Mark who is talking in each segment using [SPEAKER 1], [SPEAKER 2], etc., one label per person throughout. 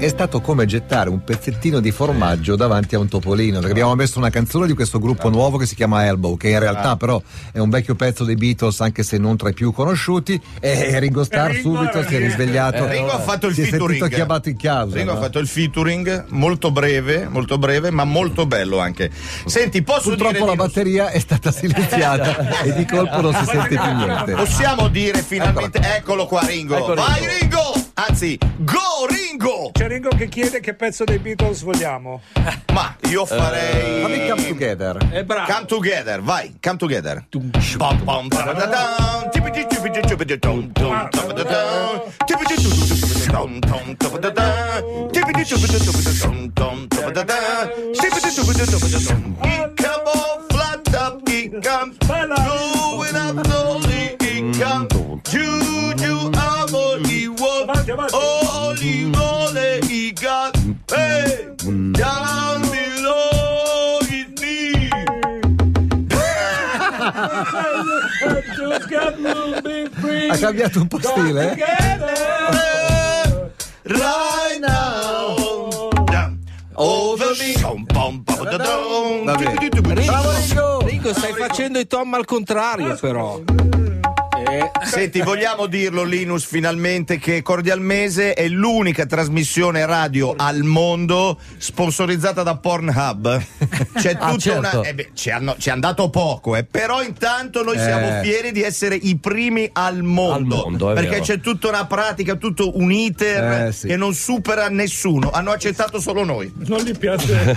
[SPEAKER 1] stato come gettare un pezzettino di formaggio davanti a un topolino, perché abbiamo messo una canzone di questo gruppo nuovo che si chiama Elbow, che in realtà però è un vecchio pezzo dei Beatles, anche se non tra i più conosciuti, e Ringo Starr subito si è risvegliato.
[SPEAKER 2] Ringo ha fatto il
[SPEAKER 1] si
[SPEAKER 2] featuring.
[SPEAKER 1] Si è sentito chiamato in causa.
[SPEAKER 2] Ringo ha fatto il featuring, molto breve, ma molto bello anche. Senti, posso
[SPEAKER 1] Purtroppo
[SPEAKER 2] dire
[SPEAKER 1] la batteria è stata silenziata e di colpo non si sente più niente.
[SPEAKER 2] Possiamo dire finalmente, eccolo qua Ringo.
[SPEAKER 3] Ecco
[SPEAKER 2] Vai
[SPEAKER 3] Ringo.
[SPEAKER 2] Ringo! Anzi, go Ringo!
[SPEAKER 4] C'è Ringo che chiede che pezzo dei Beatles vogliamo.
[SPEAKER 2] Ma io farei
[SPEAKER 1] Fammi Come Together.
[SPEAKER 3] È bravo.
[SPEAKER 2] Come Together, vai, Come Together. Holy moly, he got hey, down below his knee.
[SPEAKER 1] Ha cambiato un po' stile,
[SPEAKER 2] Right now, over me.
[SPEAKER 1] Va bene.
[SPEAKER 3] Bravo Ringo, stai facendo i tom al contrario però.
[SPEAKER 2] Senti, vogliamo dirlo Linus finalmente che Cordial Mese è l'unica trasmissione radio al mondo sponsorizzata da Pornhub. C'è tutta
[SPEAKER 3] certo.
[SPEAKER 2] ci hanno dato poco, però intanto noi siamo fieri di essere i primi al mondo,
[SPEAKER 3] è
[SPEAKER 2] perché
[SPEAKER 3] vero.
[SPEAKER 2] c'è tutta una pratica, tutto un iter
[SPEAKER 1] Sì.
[SPEAKER 2] che non supera nessuno. Hanno accettato solo noi.
[SPEAKER 4] Non gli piace.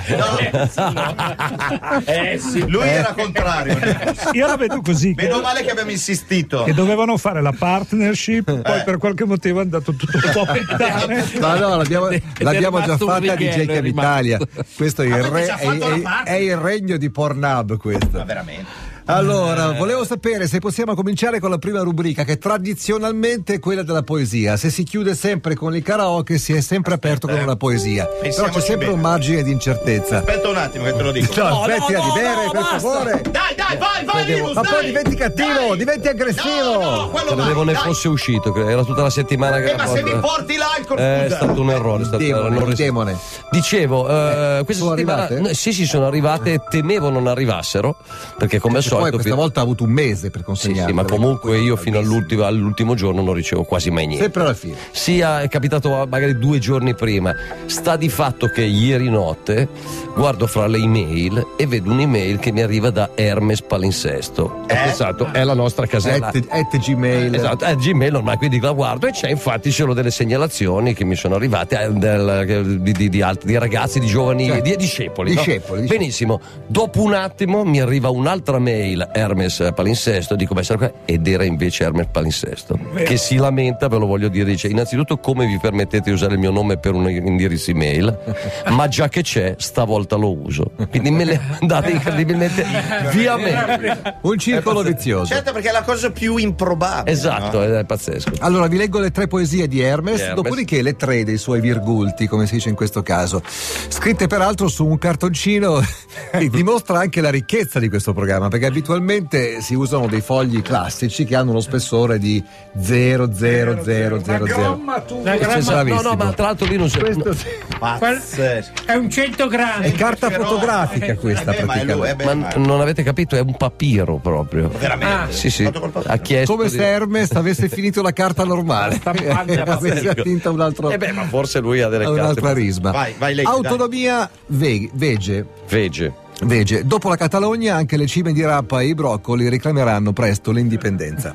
[SPEAKER 3] Sì.
[SPEAKER 2] Lui era contrario.
[SPEAKER 4] Io la vedo così.
[SPEAKER 2] Meno male che abbiamo insistito.
[SPEAKER 4] Che dovevano fare la partnership, poi per qualche motivo è andato tutto un po' a pettane.
[SPEAKER 1] Ma no, l'abbiamo già
[SPEAKER 3] rimasto un
[SPEAKER 1] fatta a
[SPEAKER 3] weekend,
[SPEAKER 1] DJ Cam
[SPEAKER 3] è
[SPEAKER 1] Italia. Questo è
[SPEAKER 2] Avete già fatto la parte?
[SPEAKER 1] è il regno di Pornhub, questo.
[SPEAKER 2] Ma veramente.
[SPEAKER 1] Allora, volevo sapere se possiamo cominciare con la prima rubrica, che tradizionalmente è quella della poesia. Se si chiude sempre con il karaoke, si è sempre aperto con una poesia. Però c'è
[SPEAKER 2] Pensiamoci
[SPEAKER 1] sempre
[SPEAKER 2] bene.
[SPEAKER 1] un margine di incertezza.
[SPEAKER 2] Aspetta un attimo che te lo dico.
[SPEAKER 1] No, aspetti di bere, per
[SPEAKER 3] basta.
[SPEAKER 1] favore.
[SPEAKER 2] Dai, vai, Linus,
[SPEAKER 1] Ma poi
[SPEAKER 2] dai!
[SPEAKER 1] diventi cattivo,
[SPEAKER 2] Dai!
[SPEAKER 1] diventi aggressivo.
[SPEAKER 2] No, quello
[SPEAKER 5] Credevo
[SPEAKER 2] vai,
[SPEAKER 5] ne
[SPEAKER 2] dai.
[SPEAKER 5] fosse uscito, era tutta la settimana che
[SPEAKER 2] Ma se mi porti l'alcol,
[SPEAKER 5] è
[SPEAKER 2] scusa.
[SPEAKER 5] stato un errore, è stato
[SPEAKER 1] Il demone.
[SPEAKER 5] Dicevo, questa
[SPEAKER 1] sono
[SPEAKER 5] settimana
[SPEAKER 1] arrivate?
[SPEAKER 5] sì, sono arrivate, temevo non arrivassero, perché come al
[SPEAKER 1] E poi
[SPEAKER 5] solito
[SPEAKER 1] questa volta ha avuto un mese per
[SPEAKER 5] sì,
[SPEAKER 1] consegnarle.
[SPEAKER 5] ma comunque io fino all'ultimo giorno non ricevo quasi mai niente.
[SPEAKER 1] Sempre alla fine.
[SPEAKER 5] Sia è capitato magari 2 giorni prima. Sta di fatto che ieri notte guardo fra le email e vedo un'email che mi arriva da Hermes Palinsesto. Ho pensato, è la nostra casella.
[SPEAKER 1] At Gmail.
[SPEAKER 5] Esatto, è Gmail ormai, quindi la guardo e c'è infatti solo delle segnalazioni che mi sono arrivate di ragazzi, di giovani, di discepoli.
[SPEAKER 1] Discepoli.
[SPEAKER 5] Benissimo, dopo un attimo mi arriva un'altra mail, Hermes Palinsesto, dico beh, sarà qua, ed era invece Hermes Palinsesto che si lamenta, ve lo voglio dire, dice innanzitutto come vi permettete di usare il mio nome per un indirizzo email, ma già che c'è stavolta lo uso, quindi me le mandate incredibilmente via me.
[SPEAKER 1] Un circolo vizioso.
[SPEAKER 2] Certo, perché è la cosa più improbabile.
[SPEAKER 5] Esatto,
[SPEAKER 2] no?
[SPEAKER 5] è pazzesco.
[SPEAKER 1] Allora vi leggo le 3 poesie di Hermes,
[SPEAKER 5] Di Hermes.
[SPEAKER 1] dopodiché le 3 dei suoi virgulti, come si dice in questo caso, scritte peraltro su un cartoncino che dimostra anche la ricchezza di questo programma, perché abitualmente si usano dei fogli classici che hanno uno spessore di 0,0000.
[SPEAKER 4] Gomma tu.
[SPEAKER 5] No, ma tra l'altro lì non si
[SPEAKER 1] Questo
[SPEAKER 2] Pazzesco.
[SPEAKER 4] È un 100 grammi.
[SPEAKER 1] è carta fotografica questa praticamente.
[SPEAKER 5] ma non avete capito, è un papiro proprio.
[SPEAKER 2] Veramente.
[SPEAKER 5] Sì,
[SPEAKER 2] Fatto col papiro.
[SPEAKER 5] ha chiesto
[SPEAKER 1] Come se Hermes avesse finito la carta normale avesse attinto un altro,
[SPEAKER 5] ma forse lui ha delle
[SPEAKER 1] un'altra
[SPEAKER 5] carte
[SPEAKER 1] risma.
[SPEAKER 2] Vai, leggi,
[SPEAKER 1] Autonomia vege.
[SPEAKER 5] vege.
[SPEAKER 1] Dopo la Catalogna anche le cime di Rappa e i broccoli reclameranno presto l'indipendenza.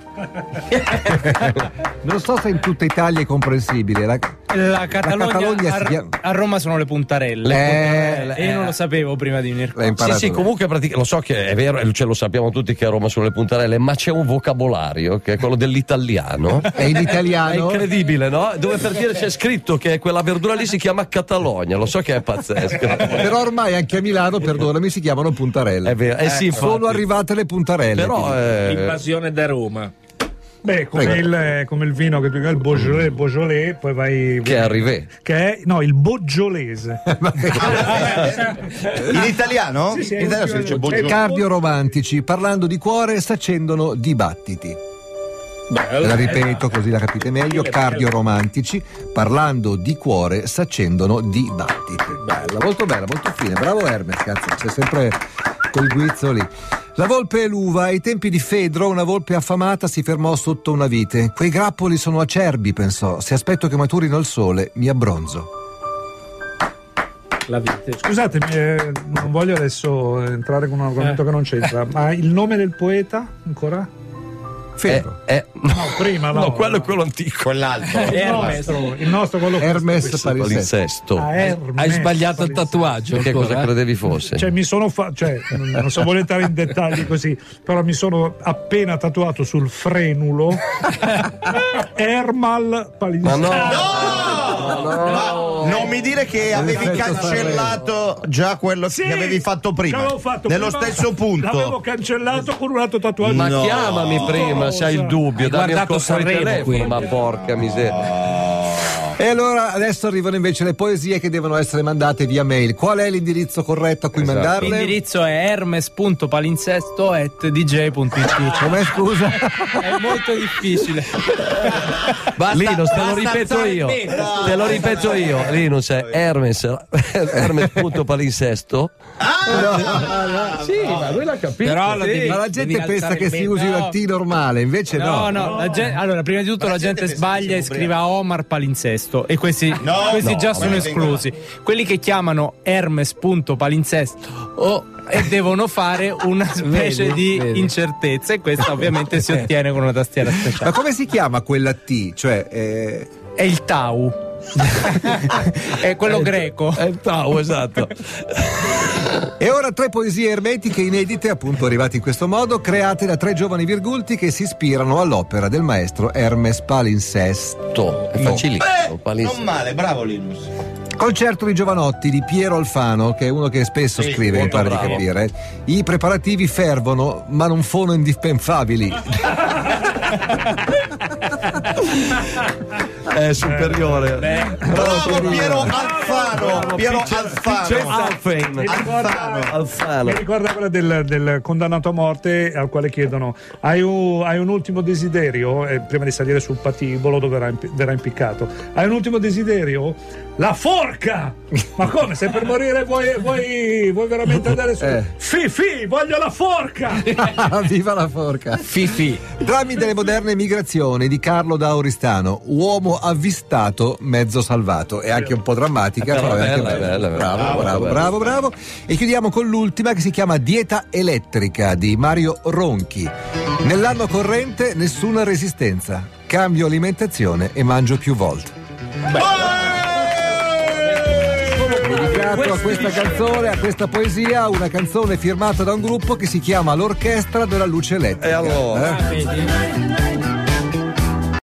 [SPEAKER 1] Non so se in tutta Italia è comprensibile.
[SPEAKER 6] La Catalogna
[SPEAKER 1] si chiama...
[SPEAKER 6] a Roma sono le puntarelle. E io non lo sapevo prima di venire qua.
[SPEAKER 1] L'hai imparato.
[SPEAKER 5] Sì, comunque lo so che è vero, lo sappiamo tutti che a Roma sono le puntarelle, ma c'è un vocabolario che è quello dell'italiano.
[SPEAKER 1] È in italiano?
[SPEAKER 5] È incredibile, no? Dove per dire c'è scritto che quella verdura lì si chiama Catalogna, lo so che è pazzesco.
[SPEAKER 1] Però ormai anche a Milano, perdonami, si chiamano puntarelle.
[SPEAKER 5] È vero, sì,
[SPEAKER 1] sono
[SPEAKER 5] infatti.
[SPEAKER 1] arrivate le puntarelle.
[SPEAKER 5] Però
[SPEAKER 3] L'invasione da Roma.
[SPEAKER 4] Beh, come il vino che tu il Beaujolais, poi vai.
[SPEAKER 5] che è arrivé.
[SPEAKER 4] Che è il Boggiolese.
[SPEAKER 2] In italiano?
[SPEAKER 4] Sì,
[SPEAKER 2] In italiano si dice
[SPEAKER 4] è
[SPEAKER 2] buongiorno.
[SPEAKER 1] Cardio romantici, parlando di cuore, s'accendono dibattiti. La ripeto così la capite meglio: cardioromantici, parlando di cuore s'accendono di battiti. Bella, molto fine. Bravo Hermes, cazzo, c'è sempre quel guizzo lì. La volpe e l'uva. Ai tempi di Fedro una volpe affamata si fermò sotto una vite. Quei grappoli sono acerbi, pensò. Se aspetto che maturino al sole mi abbronzo.
[SPEAKER 6] La vite.
[SPEAKER 4] Scusatemi, non voglio adesso entrare con un argomento che non c'entra, ma il nome del poeta ancora?
[SPEAKER 1] Fedro.
[SPEAKER 4] No, prima no.
[SPEAKER 5] No, quello è quello antico.
[SPEAKER 2] Quell'altro.
[SPEAKER 4] Il nostro quello
[SPEAKER 1] Hermes
[SPEAKER 5] Palinsesto.
[SPEAKER 6] Hai sbagliato il tatuaggio.
[SPEAKER 5] Che cosa credevi fosse?
[SPEAKER 4] Cioè, non so voler entrare in dettagli così, però mi sono appena tatuato sul frenulo Ermal Palinsesto.
[SPEAKER 5] Ma
[SPEAKER 2] No! Non mi dire che avevi cancellato già quello che avevi fatto prima. Nello stesso punto.
[SPEAKER 4] L'avevo cancellato con un altro tatuaggio.
[SPEAKER 5] Ma chiamami prima se hai il dubbio, dammi
[SPEAKER 6] guardato
[SPEAKER 5] il
[SPEAKER 6] Sanremo,
[SPEAKER 5] telefono,
[SPEAKER 6] quindi.
[SPEAKER 5] ma porca miseria.
[SPEAKER 1] E allora adesso arrivano invece le poesie che devono essere mandate via mail. Qual è l'indirizzo corretto a cui mandarle?
[SPEAKER 6] L'indirizzo è hermes.palinsesto@dj.it.
[SPEAKER 1] Come scusa?
[SPEAKER 6] È molto difficile.
[SPEAKER 5] Linus, te lo ripeto io. Linus è Hermes.palinsesto. Sì, ma lui l'ha capito.
[SPEAKER 6] Però
[SPEAKER 1] Ma la gente pensa che si usi la T normale, invece no.
[SPEAKER 6] Allora, prima di tutto la gente sbaglia e scrive a Omar Palinsesto e questi già sono esclusi. Quelli che chiamano Hermes.palinsesto e devono fare una specie di incertezza, e questa ovviamente si ottiene con una tastiera speciale.
[SPEAKER 1] Ma come si chiama quella T? Cioè,
[SPEAKER 6] È il Tau. È quello greco.
[SPEAKER 5] È il Tau, esatto.
[SPEAKER 1] E ora 3 poesie ermetiche inedite, appunto arrivate in questo modo, create da 3 giovani virgulti che si ispirano all'opera del maestro Hermes Palinsesto.
[SPEAKER 5] È facilissimo.
[SPEAKER 2] Non male, bravo Linus.
[SPEAKER 1] Concerto di Giovanotti di Piero Alfano, che è uno che spesso scrive, mi pare di capire. I preparativi fervono, ma non sono indispensabili.
[SPEAKER 5] È superiore.
[SPEAKER 2] Bravo Piero Alfano.
[SPEAKER 4] Mi ricorda quella del condannato a morte al quale chiedono: hai un ultimo desiderio? Prima di salire sul patibolo dove verrà impiccato, hai un ultimo desiderio? La forca! Ma come? Se per morire vuoi veramente andare su? Fifi, voglio la forca!
[SPEAKER 1] Viva la forca!
[SPEAKER 6] Fifi.
[SPEAKER 1] Drammi delle moderne migrazioni di Carlo da Oristano. Uomo avvistato, mezzo salvato. È anche un po' drammatica, però è anche bella. Bravo. E chiudiamo con l'ultima, che si chiama Dieta elettrica di Mario Ronchi. Nell'anno corrente nessuna resistenza. Cambio alimentazione e mangio più volte. Dedicato a questa canzone, a questa poesia, una canzone firmata da un gruppo che si chiama l'Orchestra della Luce Elettrica.
[SPEAKER 5] E allora?
[SPEAKER 6] Vedi?